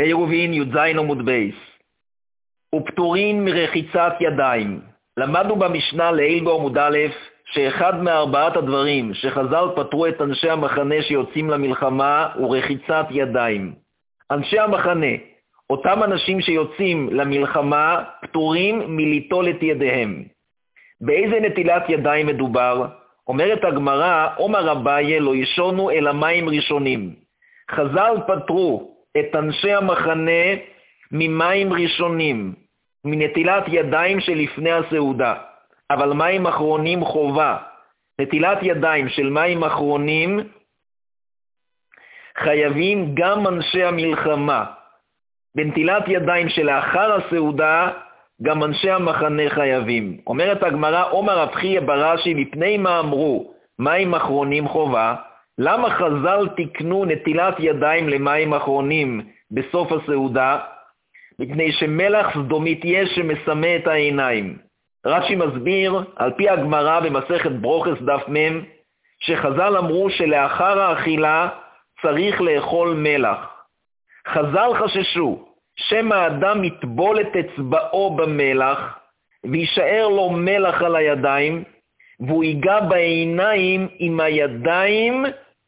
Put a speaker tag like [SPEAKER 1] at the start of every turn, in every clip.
[SPEAKER 1] עירובין י"ז עמוד בייס. ופטורין מרחיצת ידיים. למדנו במשנה לעיל בעמוד א' שאחד מארבעת הדברים שחז"ל פטרו את אנשי המחנה שיוצאים למלחמה הוא רחיצת ידיים. אנשי המחנה, אותם אנשים שיוצאים למלחמה, פטורים מליטול את ידיהם. באיזה נטילת ידיים מדובר? אומרת הגמרא, אומר אביי לא ישונו אלא מים ראשונים. חז"ל פטרו את אנשי המחנה ממים ראשונים, מנטילת ידיים שלפני הסעודה, אבל מים אחרונים חובה. נטילת ידיים של מים אחרונים חייבים גם אנשי המלחמה. בנטילת ידיים שלאחר הסעודה גם אנשי המחנה חייבים. אומרת הגמרא, אומר רב חייא ברש"י, מפני מה אמרו מים אחרונים חובה? למה חז"ל תיקנו נטילת ידיים למים אחרונים בסוף הסעודה? מפני שמלח סדומית יש שמסמא את העיניים. רש"י מסביר, על פי הגמרא במסכת ברוכס דף מ', שחז"ל אמרו שלאחר האכילה צריך לאכול מלח. חז"ל חששו שמא האדם יטבול את אצבעו במלח וישאר לו מלח על הידיים, והוא ייגע בעיניים עם הידיים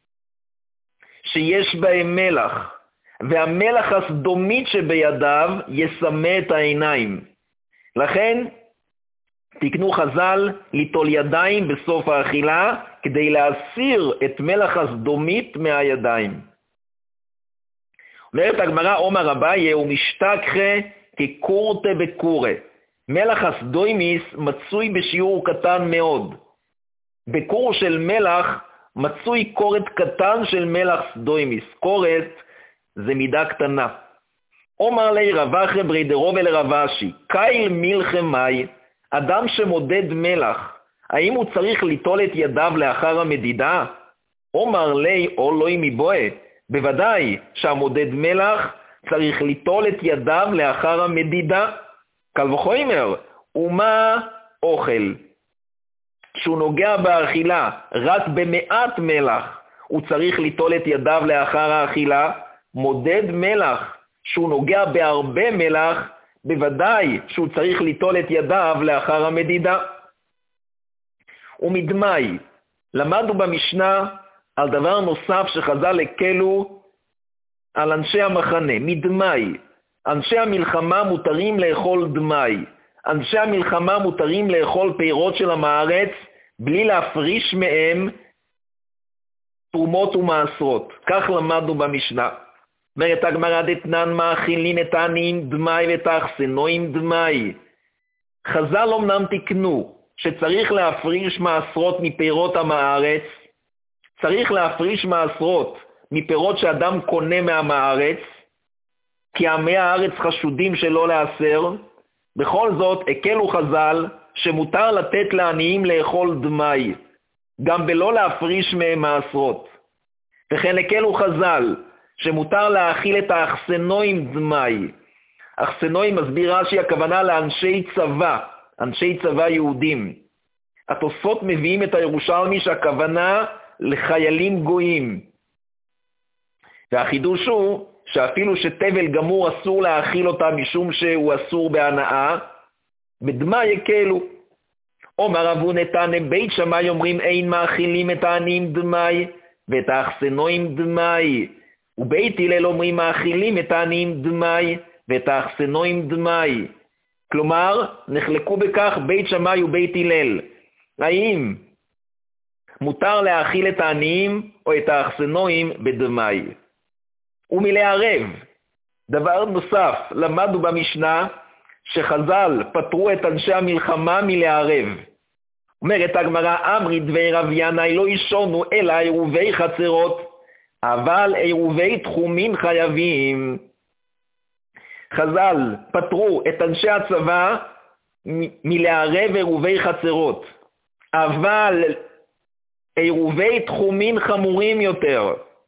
[SPEAKER 1] שיש בהם מלח, והמלח הסדומית שבידיו יסמא את העיניים. לכן תקנו חז"ל ליטול ידיים בסוף האכילה כדי להסיר את מלח הסדומית מהידיים. אומרת הגמרא, אומר אביי, הוא משתכחה כקורטה בקורה. מלח הסדומיס מצוי בשיעור קטן מאוד. בקור של מלח מצוי קורת קטן של מלח סדומיס. קורת זה מידה קטנה. אומר לי רב אחי ברי דרוב אל רב אשי, קייל מלחמי, אדם שמודד מלח, האם הוא צריך ליטול את ידיו לאחר המדידה? אומר לי או לא מבואה, בוודאי שהמודד מלח צריך ליטול את ידיו לאחר המדידה. קל וחומר, ומה אוכל? כשהוא נוגע באכילה רק במעט מלח, הוא צריך ליטול את ידיו לאחר האכילה. מודד מלח, שהוא נוגע בהרבה מלח, בוודאי שהוא צריך ליטול את ידיו לאחר המדידה. ומדמי, למדנו במשנה על דבר נוסף שחז"ל הקלו על אנשי המחנה. מדמי, אנשי המלחמה מותרים לאכול דמי. אנשי המלחמה מותרים לאכול פירות של המארץ בלי להפריש מהם תרומות ומעשרות. כך למדנו במשנה. אומרת הגמרא, דתנן מאכילין את העניים דמי ותאכסנויים דמי. חז"ל אומנם תיקנו שצריך להפריש מעשרות מפירות המארץ, צריך להפריש מעשרות מפירות שאדם קונה מהמארץ, כי עמי הארץ חשודים שלא לאסר. בכל זאת הקלו חז"ל שמותר לתת לעניים לאכול דמי, גם בלא להפריש מהם מעשרות. וכן הקלו חז"ל שמותר להאכיל את האכסנויים דמי. אכסנויים, מסביר רש"י, הכוונה לאנשי צבא, אנשי צבא יהודים. התוספות מביאים את הירושלמי שהכוונה לחיילים גויים. והחידוש הוא שאפילו שתבל גמור אסור להאכיל אותה משום שהוא אסור בהנאה, בדמי יקלו. אומר רב הונתן, בית שמאי אומרים אין מאכילים את העניים דמי ואת האכסנויים דמי, ובית הלל אומרים מאכילים את העניים דמי ואת האכסנויים דמי. כלומר, נחלקו בכך בית שמאי ובית הלל. האם מותר להאכיל את העניים או את האכסנויים בדמי? ומלערב, דבר נוסף, למדנו במשנה שחז"ל פטרו את אנשי המלחמה מלערב. אומרת הגמרא, אמרי דבי רב ינאי לא ישונו אלא עירובי חצרות, אבל עירובי תחומין חייבים. חז"ל פטרו את אנשי הצבא מלערב עירובי חצרות, אבל עירובי תחומין חמורים יותר.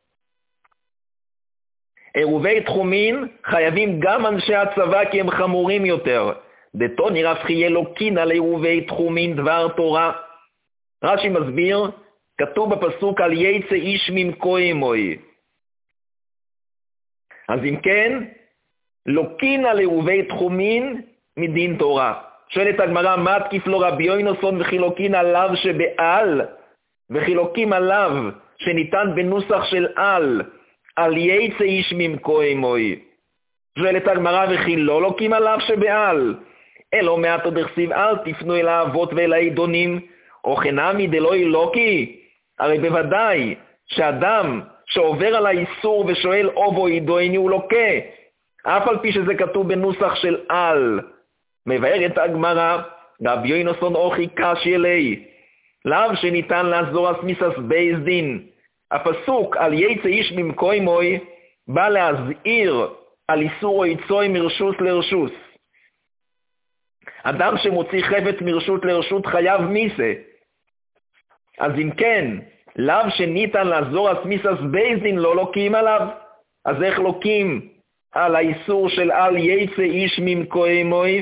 [SPEAKER 1] עירובי תחומין חייבים גם אנשי הצבא כי הם חמורים יותר. דתוני רב חייא לא קינא לעירובי תחומין דבר תורה. רש"י מסביר, כתוב בפסוק על יצא איש ממקום אמוי. אז אם כן, לוקין לעובי תחומין מדין תורה. שואלת הגמרא, מה תקיף לו רבי יוינוסון וחילוקין עליו שבעל, וחילוקים עליו שניתן בנוסח של על יצא איש ממקוי מוי. שואלת הגמרא, וכי לא לוקים עליו שבעל, אלו מעט עוד הכסיב על תפנו אל האבות ואל העידונים, או חנמי דלוי לוקי. הרי בוודאי שאדם שעובר על האיסור ושואל אובו עידוני הוא לוקה, אף על פי שזה כתוב בנוסח של על. מבארת הגמרא, רבי יוינוסון אוכי קשי אלי, לאו שניתן לעזור אסמיסס בייס דין. הפסוק על יצא איש ממקוי מוי בא להזהיר על איסור או יצוי מרשוס לרשוס. אדם שמוציא חפץ מרשות לרשות חייב מיסה. אז אם כן, לאו שניתן לעזור אסמיסס בייס דין לא לוקים עליו. אז איך לוקים על האיסור של על יצא איש ממקוי מוי?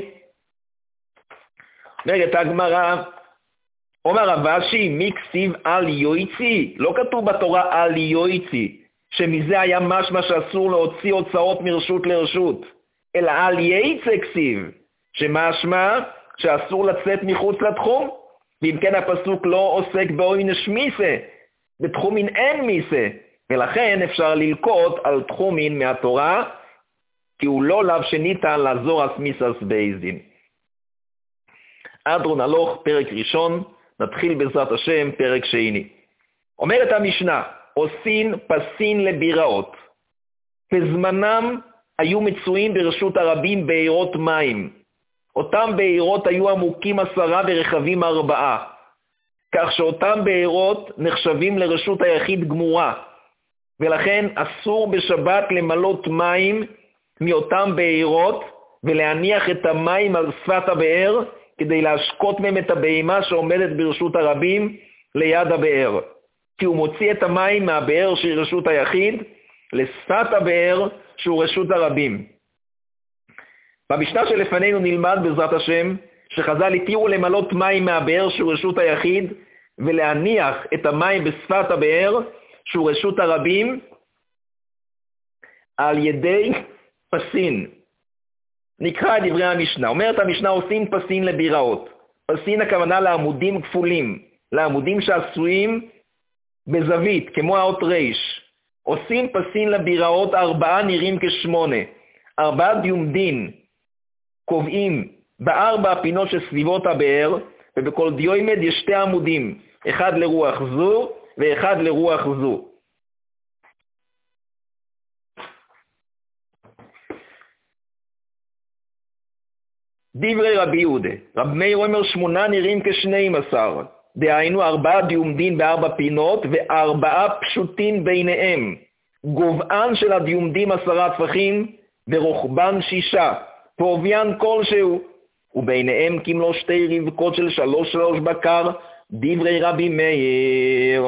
[SPEAKER 1] אומרת הגמרא, אומר רב אשי, מי כתיב על יויצי? לא כתוב בתורה על יויצי, שמזה היה משמע שאסור להוציא הוצאות מרשות לרשות, אלא על יצא כתיב, שמשמע שאסור לצאת מחוץ לתחום, ואם כן הפסוק לא עוסק בעונש מיסה, בתחומין אין מיסה, ולכן אפשר ללקוט על תחומין מהתורה, כי הוא לא לאו שניתן לעזור אסמיסס בייס דין. אדרון הלוך, פרק ראשון, נתחיל בעזרת השם פרק שני. אומרת המשנה, עושין פסין לביראות. בזמנם היו מצויים ברשות הרבים בעירות מים. אותם בעירות היו עמוקים 10 ורחבים 4. כך שאותם בעירות נחשבים לרשות היחיד גמורה. ולכן אסור בשבת למלות מים מאותם בעירות ולהניח את המים על שפת הבאר, כדי להשקות מהם את הבהמה שעומדת ברשות הרבים ליד הבאר. כי הוא מוציא את המים מהבאר של רשות היחיד לשפת הבאר שהוא רשות הרבים. במשנה שלפנינו נלמד בעזרת השם שחז"ל התירו למלות מים מהבאר שהוא רשות היחיד ולהניח את המים בשפת הבאר שהוא רשות הרבים על ידי פסין. נקרא את דברי המשנה. אומרת המשנה, עושים פסין לביראות. פסין הכוונה לעמודים כפולים, לעמודים שעשויים בזווית, כמו האות ריש. עושים פסין לביראות 4 נראים כ8. 4 דיומדין קובעים ב4 הפינות שסביבות הבאר, ובכל דיומד יש 2 עמודים, אחד לרוח זו ואחד לרוח זו. דברי רבי יהודה, רב מאיר אומר 8 נראים כ12, דהיינו 4 דיומדין ב4 פינות ו4 פשוטין ביניהם. גובהן של הדיומדים 10 טפחים ורוחבן 6, פרוביין כלשהו, וביניהם כמלוא 2 רבקות של 3 בקר, דברי רבי מאיר.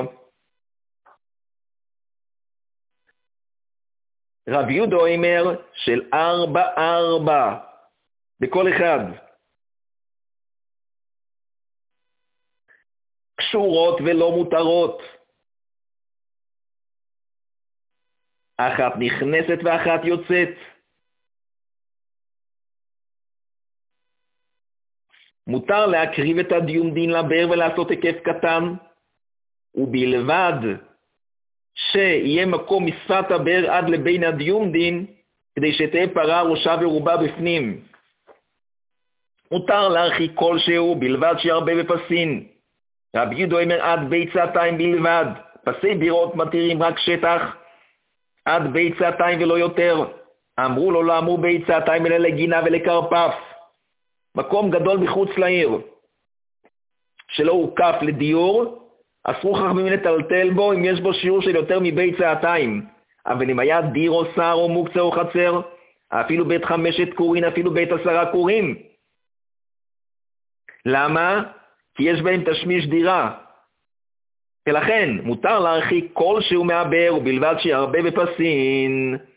[SPEAKER 1] רבי יהודה אומר של 4 בכל אחד. קשורות ולא מותרות. אחת נכנסת ואחת יוצאת. מותר להקריב את הדיומדין לבאר ולעשות היקף קטן, ובלבד שיהיה מקום משפת הבאר עד לבין הדיומדין, כדי שתהיה פרה ראשה ורובה בפנים. מותר להרחיק כלשהו, בלבד שירבה בפסין. רבי יהודה אומר עד ביצתיים בלבד. פסי בירות מתירים רק שטח עד ביצתיים ולא יותר. אמרו לו לא אמרו ביצתיים אלא לגינה ולקרפף. מקום גדול מחוץ לעיר שלא הוקף לדיור, אסרו חכמים לטלטל בו אם יש בו שיעור של יותר מביצתיים. אבל אם היה דיר או שר או מוקצה או חצר, אפילו בית 5 קורין, אפילו בית 10 קורים. למה? כי יש בהם תשמיש דירה. ולכן מותר להרחיק כלשהו מהבאר ובלבד שירבה בפסין.